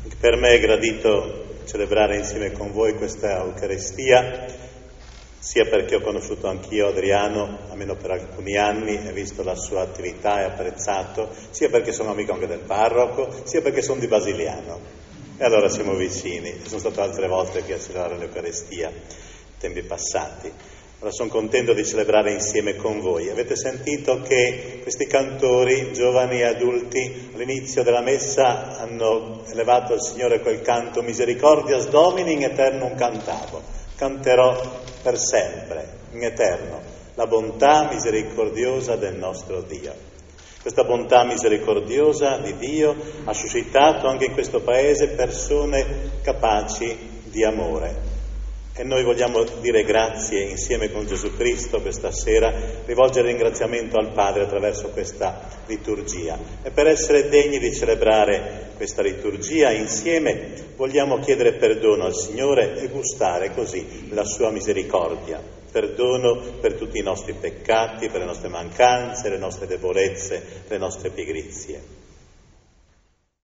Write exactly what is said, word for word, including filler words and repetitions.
Per me è gradito celebrare insieme con voi questa Eucaristia, sia perché ho conosciuto anch'io Adriano, almeno per alcuni anni, e visto la sua attività e apprezzato, sia perché sono amico anche del parroco, sia perché sono di Basiliano. E allora siamo vicini. Sono stato altre volte qui a celebrare l'Eucaristia, tempi passati. Allora sono contento di celebrare insieme con voi. Avete sentito che questi cantori, giovani e adulti, all'inizio della messa hanno elevato al Signore quel canto Misericordias Domini in eternum cantavo. Canterò per sempre, in eterno, la bontà misericordiosa del nostro Dio. Questa bontà misericordiosa di Dio ha suscitato anche in questo paese persone capaci di amore. E noi vogliamo dire grazie insieme con Gesù Cristo questa sera, rivolgere ringraziamento al Padre attraverso questa liturgia. E per essere degni di celebrare questa liturgia insieme vogliamo chiedere perdono al Signore e gustare così la sua misericordia. Perdono per tutti i nostri peccati, per le nostre mancanze, le nostre debolezze, le nostre pigrizie.